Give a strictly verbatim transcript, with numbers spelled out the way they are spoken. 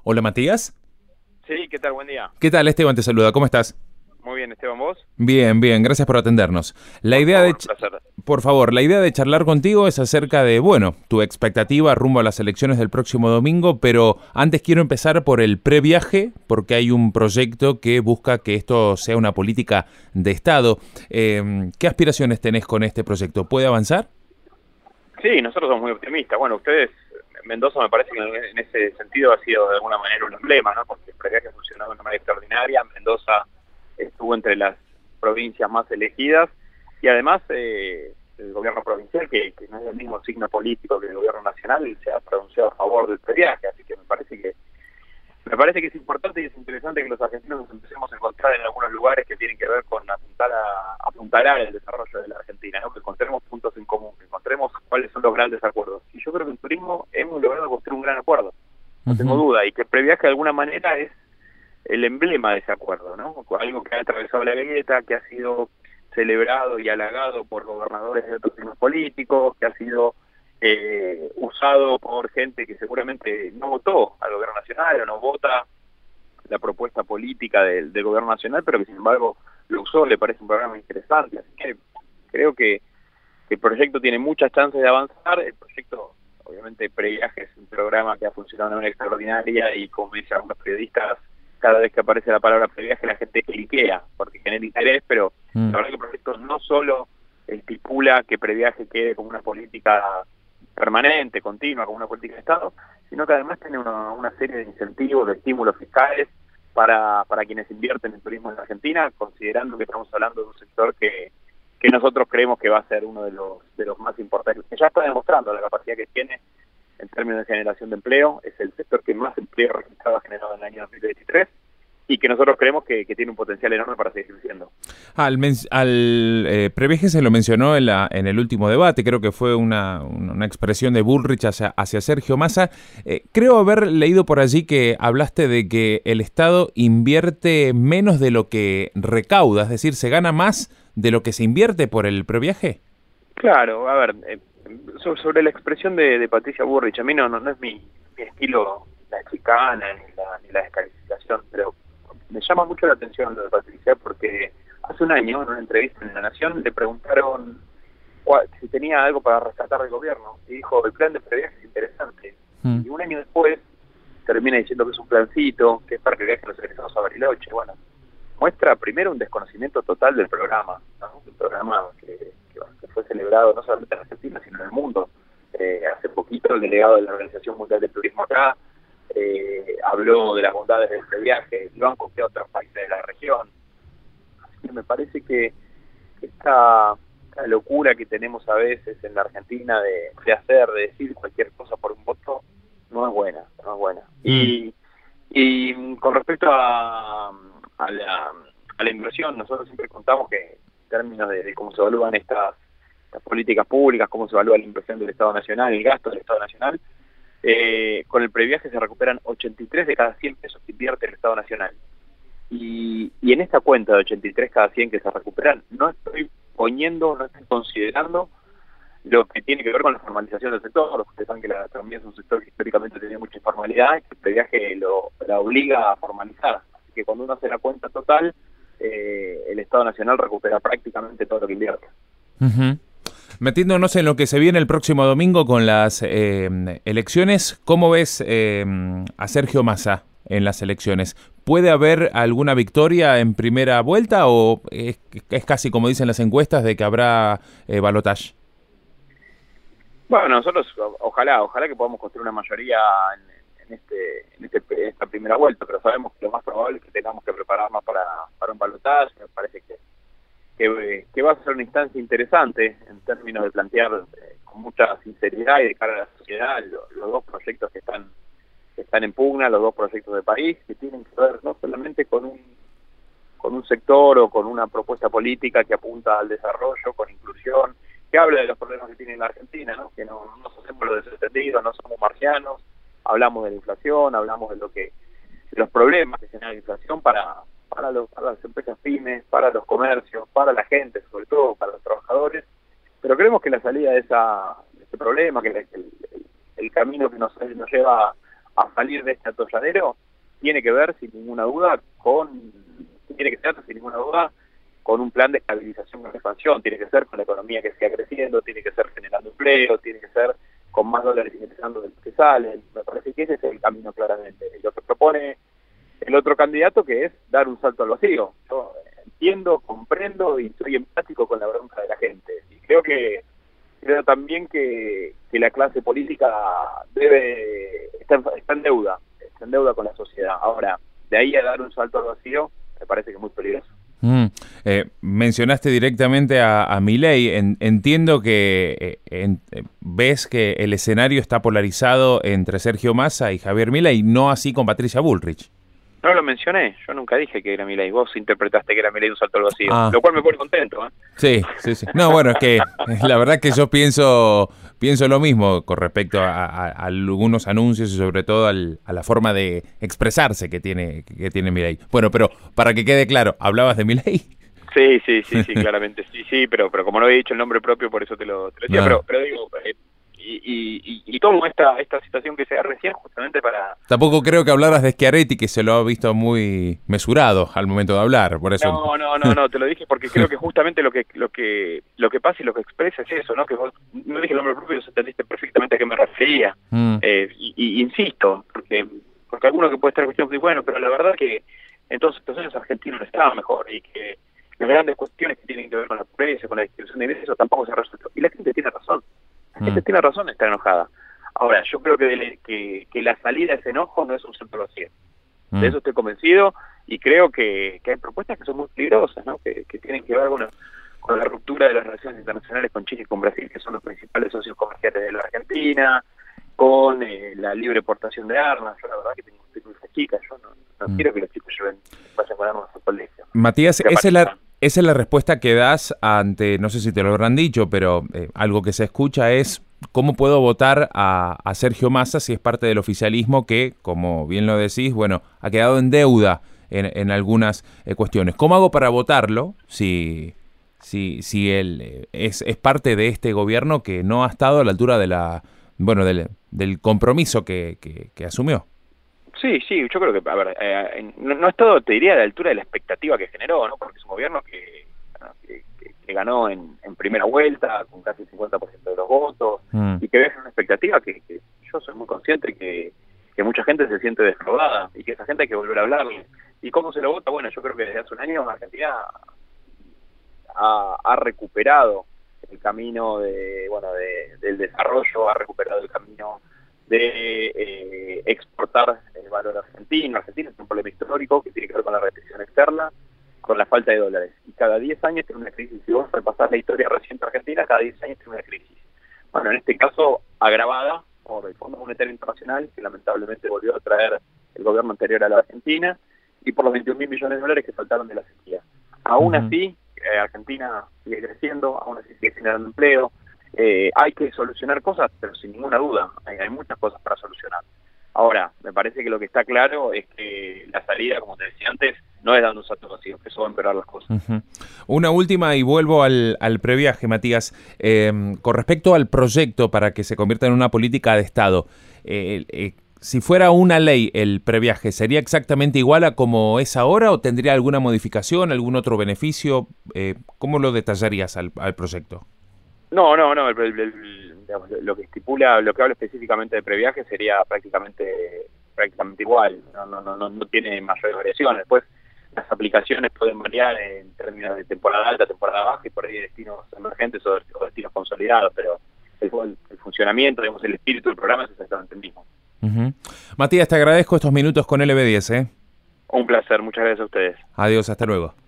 Hola, Matías. Sí, ¿qué tal? Buen día. ¿Qué tal? Esteban te saluda. ¿Cómo estás? Muy bien, Esteban, ¿vos? Bien, bien. Gracias por atendernos. La Por idea de... favor, un ch- placer. Por favor, la idea de charlar contigo es acerca de, bueno, tu expectativa rumbo a las elecciones del próximo domingo, pero antes quiero empezar por el previaje, porque hay un proyecto que busca que esto sea una política de Estado. Eh, ¿qué aspiraciones tenés con este proyecto? ¿Puede avanzar? Sí, nosotros somos muy optimistas. Bueno, ustedes, Mendoza me parece que en ese sentido ha sido de alguna manera un emblema, ¿no? Porque el previaje ha funcionado de una manera extraordinaria. Mendoza estuvo entre las provincias más elegidas y además eh, el gobierno provincial, que, que no es el mismo signo político que el gobierno nacional, se ha pronunciado a favor del previaje, así que me parece que Me parece que es importante y es interesante que los argentinos nos empecemos a encontrar en algunos lugares que tienen que ver con apuntar a apuntalar el desarrollo de la Argentina, ¿no? Que encontremos puntos en común, que encontremos cuáles son los grandes acuerdos. Y yo creo que en turismo hemos logrado construir un gran acuerdo, no tengo Ujú. duda, y que el previaje de alguna manera es el emblema de ese acuerdo, ¿no? Algo que ha atravesado la grieta, que ha sido celebrado y halagado por gobernadores de otros signos políticos, que ha sido eh, usado por gente que seguramente no votó al gobierno nacional o no vota la propuesta política del, del gobierno nacional, pero que sin embargo lo usó, le parece un programa interesante. Así que creo que, que el proyecto tiene muchas chances de avanzar. El proyecto, obviamente, Previaje es un programa que ha funcionado de manera extraordinaria y, como dicen algunos periodistas, cada vez que aparece la palabra previaje la gente cliquea porque genera interés, pero Mm. la verdad que el proyecto no solo estipula que previaje quede como una política permanente, continua, como una política de Estado, sino que además tiene una, una serie de incentivos, de estímulos fiscales para, para quienes invierten en turismo en Argentina, considerando que estamos hablando de un sector que, que nosotros creemos que va a ser uno de los, de los más importantes, que ya está demostrando la capacidad que tiene en términos de generación de empleo. Es el sector que más empleo registrado ha generado en el año dos mil veintitrés y que nosotros creemos que, que tiene un potencial enorme para seguir creciendo. Al, men- al eh, Previaje se lo mencionó en, la, en el último debate, creo que fue una, una una expresión de Bullrich hacia, hacia Sergio Massa. Eh, creo haber leído por allí que hablaste de que el Estado invierte menos de lo que recauda, es decir, se gana más de lo que se invierte por el previaje. Claro, a ver, eh, so- sobre la expresión de, de Patricia Bullrich, a mí no, no, no es mi, mi estilo la chicana ni la, ni la descalificación, pero me llama mucho la atención lo de Patricia porque hace un año, en una entrevista en La Nación, le preguntaron cuál- si tenía algo para rescatar del gobierno y dijo, el plan de previaje es interesante. Mm. Y un año después termina diciendo que es un plancito, que es para que viajen los egresados a Bariloche. Bueno, muestra primero un desconocimiento total del programa, ¿no? Un programa que, que, que fue celebrado no solamente en Argentina, sino en el mundo. Eh, hace poquito el delegado de la Organización Mundial del Turismo acá eh, habló de las bondades de este viaje, lo han copiado otros países de la región. Así que me parece que esta, esta locura que tenemos a veces en la Argentina de, de hacer, de decir cualquier cosa por un voto, no es buena, no es buena. Mm. Y, y con respecto a, a, la, a la inversión, nosotros siempre contamos que en términos de, de cómo se evalúan estas, estas políticas públicas, cómo se evalúa la inversión del Estado Nacional, el gasto del Estado Nacional, eh, con el previaje se recuperan ochenta y tres de cada cien pesos que invierte el Estado Nacional. Y, y en esta cuenta de ochenta y tres cada cien que se recuperan, no estoy poniendo, no estoy considerando lo que tiene que ver con la formalización del sector. Ustedes saben que la economía es un sector que históricamente tenía mucha informalidad y que el previaje lo, la obliga a formalizar. Así que cuando uno hace la cuenta total, eh, el Estado Nacional recupera prácticamente todo lo que invierte. Ujú. Metiéndonos en lo que se viene el próximo domingo con las eh, elecciones, ¿cómo ves eh, a Sergio Massa en las elecciones? ¿Puede haber alguna victoria en primera vuelta o es, es casi como dicen las encuestas de que habrá eh, balotaje? Bueno, nosotros o- ojalá, ojalá que podamos construir una mayoría en, en este, en este, esta primera vuelta, pero sabemos que lo más probable es que tengamos que prepararnos para, para un balotaje. Me parece que Que, que va a ser una instancia interesante en términos de plantear eh, con mucha sinceridad y de cara a la sociedad lo, los dos proyectos que están que están en pugna, los dos proyectos de país que tienen que ver no solamente con un con un sector o con una propuesta política que apunta al desarrollo, con inclusión, que habla de los problemas que tiene la Argentina, ¿no? Que no, no nos hacemos los desentendidos, no somos marcianos, hablamos de la inflación, hablamos de lo que de los problemas que genera la inflación para para, los, para las empresas pymes, para los comercios, para la gente, sobre todo para los trabajadores, pero creemos que la salida de, esa, de ese problema, que el, el, el camino que nos, nos lleva a salir de este atolladero tiene que ver, sin ninguna duda, con tiene que ser, sin ninguna duda, con un plan de estabilización y expansión, tiene que ser con la economía que siga creciendo, tiene que ser generando empleo, tiene que ser con más dólares ingresando de los que salen. Me parece que ese es el camino claramente. Y lo que propone el otro candidato, que es dar un salto al vacío. Yo entiendo, comprendo y soy empático con la bronca de la gente. Y creo que creo también que, que la clase política debe está, está en deuda, está en deuda con la sociedad. Ahora, de ahí a dar un salto al vacío, me parece que es muy peligroso. Mm, eh, mencionaste directamente a, a Milei. En, entiendo que eh, en, eh, ves que el escenario está polarizado entre Sergio Massa y Javier Milei, no así con Patricia Bullrich. No lo mencioné, yo nunca dije que era Milei, vos interpretaste que era Milei un salto al vacío, ah. lo cual me pone contento, ¿eh? Sí, sí, sí. No, bueno, es que la verdad que yo pienso pienso lo mismo con respecto a, a, a algunos anuncios y sobre todo al, a la forma de expresarse que tiene que tiene Milei. Bueno, pero para que quede claro, ¿hablabas de Milei? Sí, sí, sí, sí, claramente, sí, sí, pero pero como no he dicho el nombre propio, por eso te lo, te lo decía, no. pero, pero digo... Eh, Y, y, y tomo esta esta situación que se da recién justamente para... Tampoco creo que hablaras de Schiaretti, que se lo ha visto muy mesurado al momento de hablar, por eso... No, no, no, no, te lo dije porque creo que justamente lo que lo que lo que pasa y lo que expresa es eso, ¿no? Que vos no dije el nombre propio, vos entendiste perfectamente a qué me refería. Mm. Eh, y, y insisto, porque porque alguno que puede estar cuestionando que bueno, pero la verdad que en todos estos años Argentina no estaba mejor y que las grandes cuestiones que tienen que ver con la pobreza, con la distribución de ingresos, tampoco se ha resuelto. Y la gente tiene razón. La gente mm. tiene razón, está enojada. Ahora, yo creo que, de, que, que la salida de ese enojo no es un salto al vacío. Mm. De eso estoy convencido y creo que, que hay propuestas que son muy peligrosas, ¿no? Que, que tienen que ver bueno, con la ruptura de las relaciones internacionales con Chile y con Brasil, que son los principales socios comerciales de la Argentina, con eh, la libre exportación de armas. Yo la verdad que tengo, tengo hijas chicas, yo no, no mm. quiero que los chicos lleven, vayan con armas al colegio. Matías, esa es la... Esa es la respuesta que das ante, no sé si te lo habrán dicho, pero eh, algo que se escucha es cómo puedo votar a, a Sergio Massa si es parte del oficialismo que, como bien lo decís, bueno, ha quedado en deuda en, en algunas eh, cuestiones. ¿Cómo hago para votarlo si, si, si él eh, es, es parte de este gobierno que no ha estado a la altura de la, bueno, del, del compromiso que, que, que asumió? Sí, sí, yo creo que, a ver, eh, no, no ha estado, te diría, a la altura de la expectativa que generó, ¿no? Porque es un gobierno que, que, que, que ganó en, en primera vuelta, con casi el cincuenta por ciento de los votos, mm. y que deja una expectativa que, que yo soy muy consciente que, que mucha gente se siente defraudada, y que esa gente hay que volver a hablarle. ¿Y cómo se lo vota? Bueno, yo creo que desde hace un año Argentina ha, ha recuperado el camino de, bueno, de, del desarrollo, ha recuperado el camino de eh, exportar el valor argentino. Argentina es un problema histórico que tiene que ver con la restricción externa, con la falta de dólares. Y cada diez años tiene una crisis. Si vos repasás la historia reciente argentina, cada diez años tiene una crisis. Bueno, en este caso agravada por el Fondo Monetario Internacional, que lamentablemente volvió a traer el gobierno anterior a la Argentina, y por los veintiún mil millones de dólares que faltaron de la sequía. Aún uh-huh. así, eh, Argentina sigue creciendo, aún así sigue generando empleo. Eh, hay que solucionar cosas, pero sin ninguna duda, hay, hay muchas cosas para solucionar. Ahora, me parece que lo que está claro es que la salida, como te decía antes, no es dando un salto vacío, que eso va a empeorar las cosas. Uh-huh. Una última y vuelvo al, al previaje, Matías. Eh, con respecto al proyecto para que se convierta en una política de Estado, eh, eh, si fuera una ley el previaje, ¿sería exactamente igual a como es ahora o tendría alguna modificación, algún otro beneficio? Eh, ¿Cómo lo detallarías al, al proyecto? No, no, no, el, el, el, digamos, lo que estipula, lo que habla específicamente de previaje sería prácticamente prácticamente igual, no, no, no, no, no tiene mayores variaciones. Después las aplicaciones pueden variar en términos de temporada alta, temporada baja y por ahí destinos emergentes o, o destinos consolidados, pero el, el funcionamiento, digamos, el espíritu del programa es exactamente el mismo. Uh-huh. Matías, te agradezco estos minutos con L B diez, ¿eh? Un placer, muchas gracias a ustedes. Adiós, hasta luego.